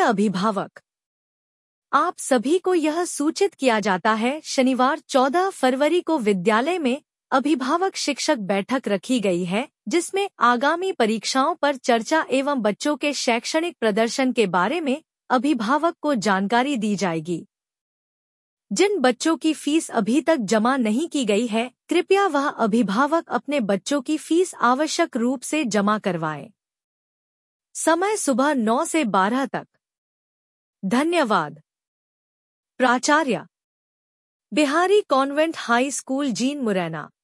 अभिभावक, आप सभी को यह सूचित किया जाता है शनिवार 14 फरवरी को विद्यालय में अभिभावक शिक्षक बैठक रखी गई है, जिसमें आगामी परीक्षाओं पर चर्चा एवं बच्चों के शैक्षणिक प्रदर्शन के बारे में अभिभावक को जानकारी दी जाएगी। जिन बच्चों की फीस अभी तक जमा नहीं की गई है, कृपया वह अभिभावक अपने बच्चों की फीस आवश्यक रूप से जमा करवाएं। समय सुबह 9 से 12 तक। धन्यवाद। प्राचार्य, बिहारी कॉन्वेंट हाई स्कूल, जीन, मुरैना।